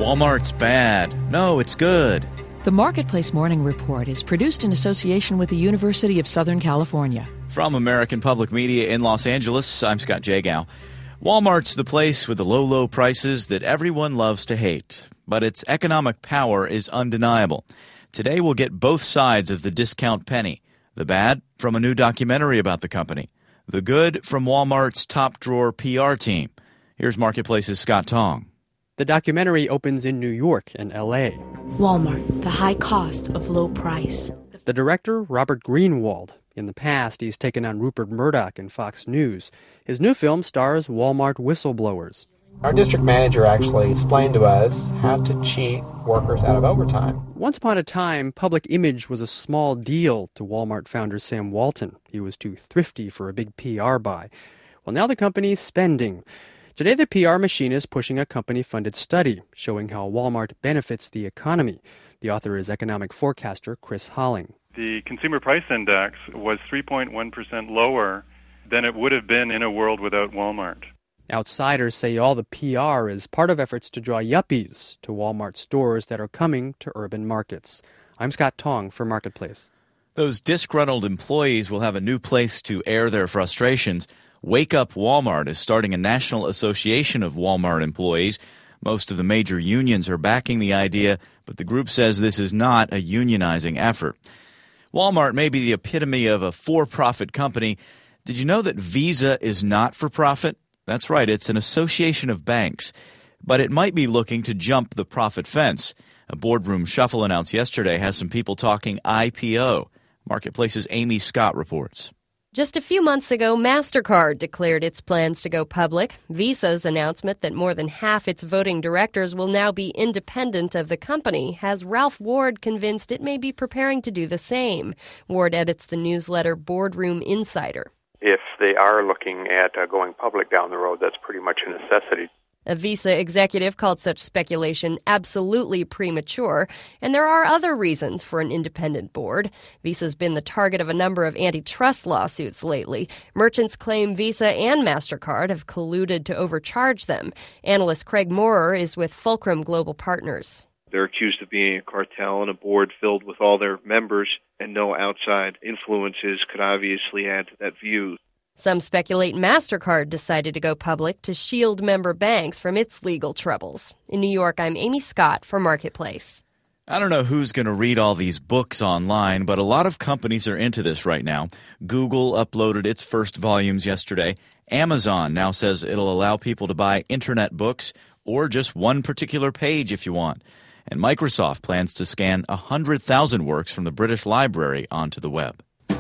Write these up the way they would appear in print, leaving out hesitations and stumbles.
Walmart's bad. No, it's good. The Marketplace Morning Report is produced in association with the University of Southern California. From American Public Media in Los Angeles, I'm Scott Jagow. Walmart's the place with the low, low prices that everyone loves to hate. But its economic power is undeniable. Today we'll get both sides of the discount penny. The bad from a new documentary about the company. The good from Walmart's top-drawer PR team. Here's Marketplace's Scott Tong. The documentary opens in New York and L.A. Walmart, the high cost of low price. The director, Robert Greenwald. In the past, he's taken on Rupert Murdoch and Fox News. His new film stars Walmart whistleblowers. Our district manager actually explained to us how to cheat workers out of overtime. Once upon a time, public image was a small deal to Walmart founder Sam Walton. He was too thrifty for a big PR buy. Well, now the company's spending. Today, the PR machine is pushing a company-funded study showing how Walmart benefits the economy. The author is economic forecaster Chris Holling. The consumer price index was 3.1% lower than it would have been in a world without Walmart. Outsiders say all the PR is part of efforts to draw yuppies to Walmart stores that are coming to urban markets. I'm Scott Tong for Marketplace. Those disgruntled employees will have a new place to air their frustrations. Wake Up Walmart is starting a national association of Walmart employees. Most of the major unions are backing the idea, but the group says this is not a unionizing effort. Walmart may be the epitome of a for-profit company. Did you know that Visa is not for profit? That's right, it's an association of banks. But it might be looking to jump the profit fence. A boardroom shuffle announced yesterday has some people talking IPO. Marketplace's Amy Scott reports. Just a few months ago, MasterCard declared its plans to go public. Visa's announcement that more than half its voting directors will now be independent of the company has Ralph Ward convinced it may be preparing to do the same. Ward edits the newsletter Boardroom Insider. If they are looking at going public down the road, that's pretty much a necessity. A Visa executive called such speculation absolutely premature, and there are other reasons for an independent board. Visa's been the target of a number of antitrust lawsuits lately. Merchants claim Visa and MasterCard have colluded to overcharge them. Analyst Craig Moorer is with Fulcrum Global Partners. They're accused of being a cartel, and a board filled with all their members and no outside influences could obviously add to that view. Some speculate MasterCard decided to go public to shield member banks from its legal troubles. In New York, I'm Amy Scott for Marketplace. I don't know who's going to read all these books online, but a lot of companies are into this right now. Google uploaded its first volumes yesterday. Amazon now says it'll allow people to buy internet books or just one particular page if you want. And Microsoft plans to scan 100,000 works from the British Library onto the web.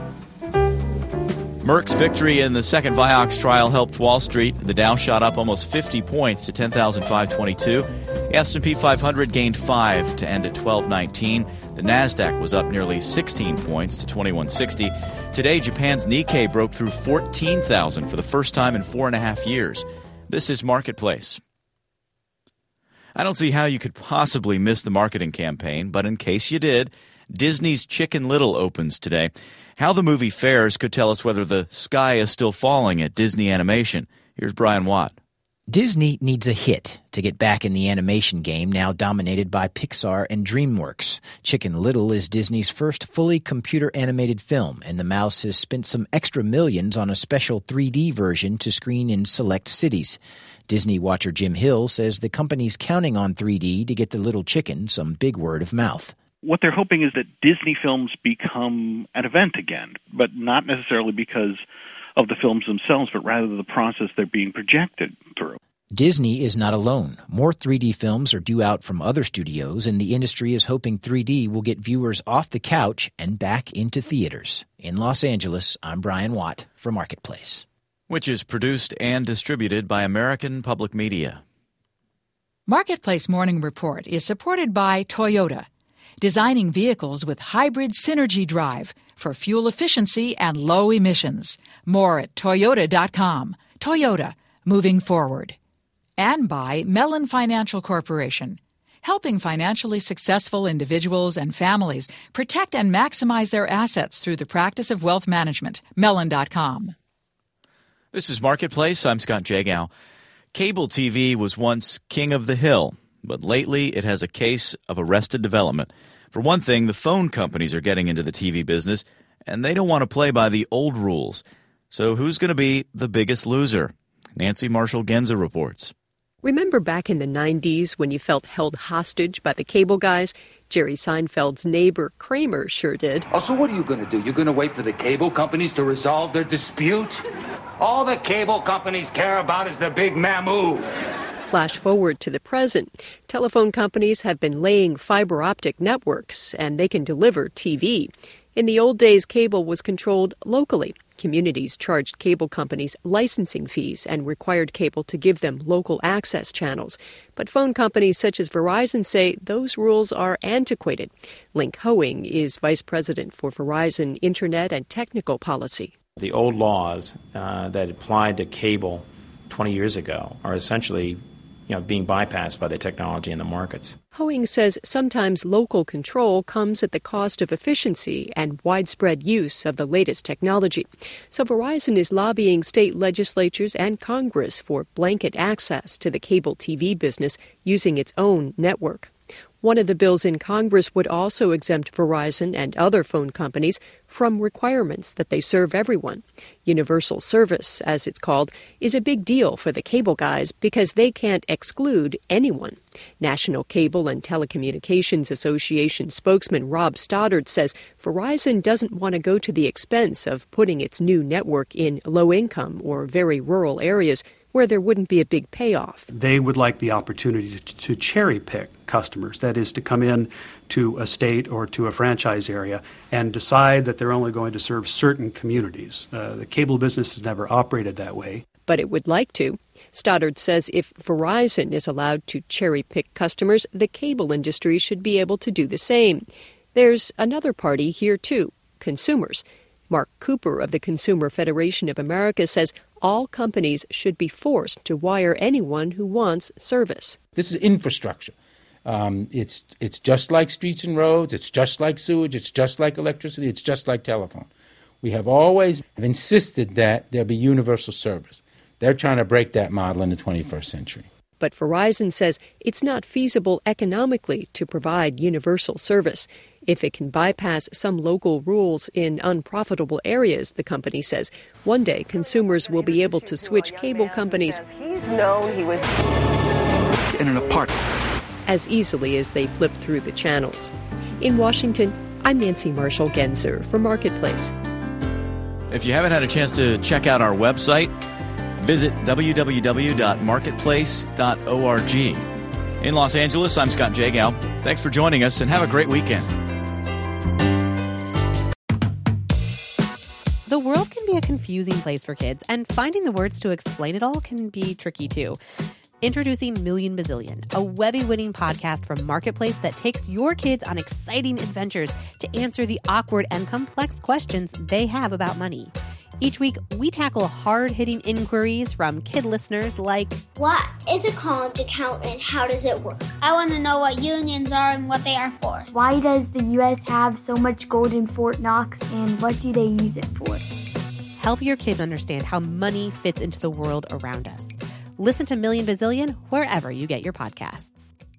Merck's victory in the second Vioxx trial helped Wall Street. The Dow shot up almost 50 points to 10,522. The S&P 500 gained 5 to end at 1219. The Nasdaq was up nearly 16 points to 2160. Today, Japan's Nikkei broke through 14,000 for the first time in 4.5 years. This is Marketplace. I don't see how you could possibly miss the marketing campaign, but in case you did, Disney's Chicken Little opens today. How the movie fares could tell us whether the sky is still falling at Disney Animation. Here's Brian Watt. Disney needs a hit to get back in the animation game, now dominated by Pixar and DreamWorks. Chicken Little is Disney's first fully computer-animated film, and the mouse has spent some extra millions on a special 3D version to screen in select cities. Disney watcher Jim Hill says the company's counting on 3D to get the little chicken some big word of mouth. What they're hoping is that Disney films become an event again, but not necessarily because of the films themselves, but rather the process they're being projected through. Disney is not alone. More 3D films are due out from other studios, and the industry is hoping 3D will get viewers off the couch and back into theaters. In Los Angeles, I'm Brian Watt for Marketplace. Which is produced and distributed by American Public Media. Marketplace Morning Report is supported by Toyota, designing vehicles with hybrid synergy drive for fuel efficiency and low emissions. More at Toyota.com. Toyota, moving forward. And by Mellon Financial Corporation, helping financially successful individuals and families protect and maximize their assets through the practice of wealth management. Mellon.com. This is Marketplace. I'm Scott Jagow. Cable TV was once king of the hill. but lately it has a case of arrested development. For one thing, the phone companies are getting into the TV business, and they don't want to play by the old rules. So who's going to be the biggest loser? Nancy Marshall-Genzer reports. Remember back in the 90s when you felt held hostage by the cable guys? Jerry Seinfeld's neighbor Kramer sure did. Oh, so what are you going to do? You're going to wait for the cable companies to resolve their dispute? All the cable companies care about is the big mamoo. Flash forward to the present. Telephone companies have been laying fiber optic networks, and they can deliver TV. In the old days, cable was controlled locally. Communities charged cable companies licensing fees and required cable to give them local access channels. But phone companies such as Verizon say those rules are antiquated. Link Hoeing is vice president for Verizon Internet and Technical Policy. The old laws that applied to cable 20 years ago are essentially being bypassed by the technology in the markets. Hoeing says sometimes local control comes at the cost of efficiency and widespread use of the latest technology. So Verizon is lobbying state legislatures and Congress for blanket access to the cable TV business using its own network. One of the bills in Congress would also exempt Verizon and other phone companies from requirements that they serve everyone. Universal service, as it's called, is a big deal for the cable guys because they can't exclude anyone. National Cable and Telecommunications Association spokesman Rob Stoddard says Verizon doesn't want to go to the expense of putting its new network in low-income or very rural areas where there wouldn't be a big payoff. They would like the opportunity to cherry-pick customers, that is, to come in to a state or to a franchise area and decide that they're only going to serve certain communities. The cable business has never operated that way. But it would like to. Stoddard says if Verizon is allowed to cherry-pick customers, the cable industry should be able to do the same. There's another party here, too, consumers. Mark Cooper of the Consumer Federation of America says all companies should be forced to wire anyone who wants service. This is infrastructure. It's just like streets and roads. It's just like sewage. It's just like electricity. It's just like telephone. We have always insisted that there be universal service. They're trying to break that model in the 21st century. But Verizon says it's not feasible economically to provide universal service. If it can bypass some local rules in unprofitable areas, the company says, one day consumers will be able to switch cable companies He's known he was in an apartment as easily as they flip through the channels. In Washington, I'm Nancy Marshall-Genzer for Marketplace. If you haven't had a chance to check out our website, visit www.marketplace.org. In Los Angeles, I'm Scott Jagow. Thanks for joining us and have a great weekend. The world can be a confusing place for kids, and finding the words to explain it all can be tricky too. Introducing Million Bazillion, a Webby-winning podcast from Marketplace that takes your kids on exciting adventures to answer the awkward and complex questions they have about money. Each week, we tackle hard-hitting inquiries from kid listeners like, what is a college account and how does it work? I want to know what unions are and what they are for. Why does the U.S. have so much gold in Fort Knox and what do they use it for? Help your kids understand how money fits into the world around us. Listen to Million Bazillion wherever you get your podcasts.